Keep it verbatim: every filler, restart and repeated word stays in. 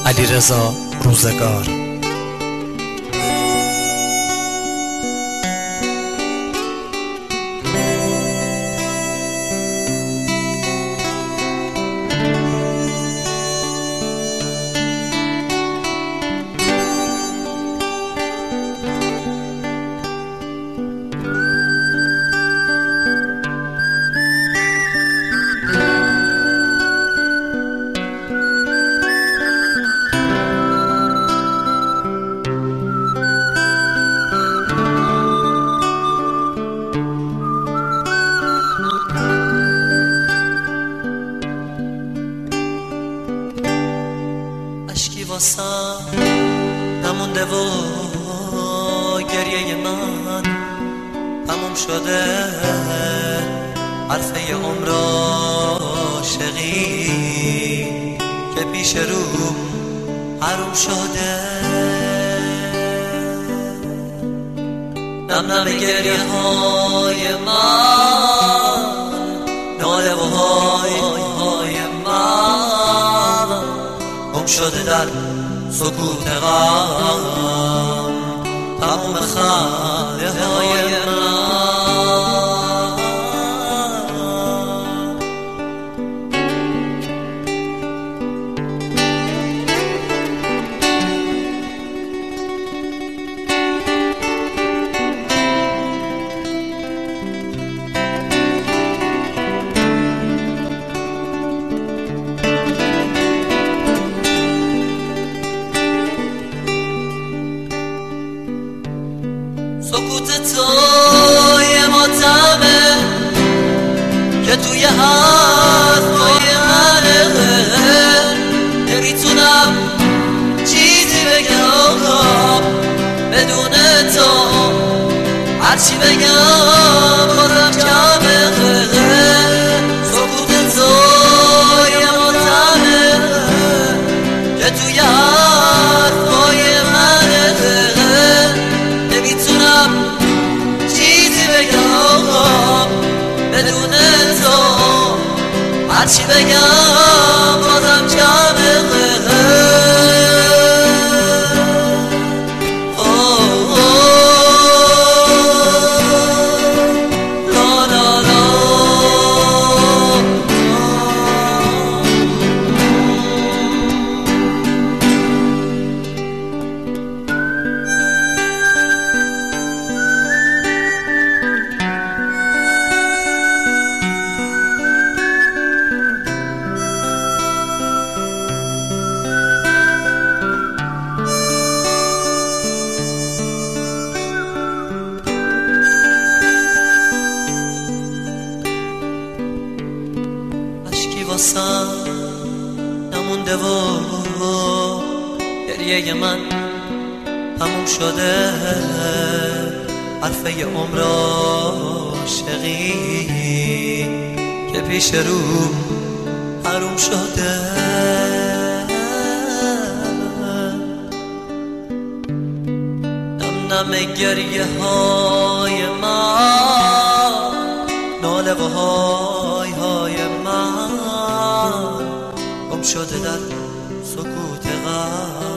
علیرضا روزگار. اشکی واسم نمونده و گریه من تموم شده، عرفه عمر عاشقی که پیش رو حروم شده. نم نم گریه های من، ناله و های های من گم شده در سکوت غم، تموم خنده های من. سکوت توی ماتمه که توی حرفای منه، نمیتونم چیزی بگم بدون تو، هرچی بگم بازم کمه. سکوت توی ماتمه که توی حرفای منه، نمیتونم چیزی بگم بدون تو، هرچی بگم بازم کمه. واسم نمونده و گریه من تموم شده، عرفه عمر عاشقی که پیش رو حروم شده. نم نم گریه های من، ناله و های های من گم شده در سکوت غم.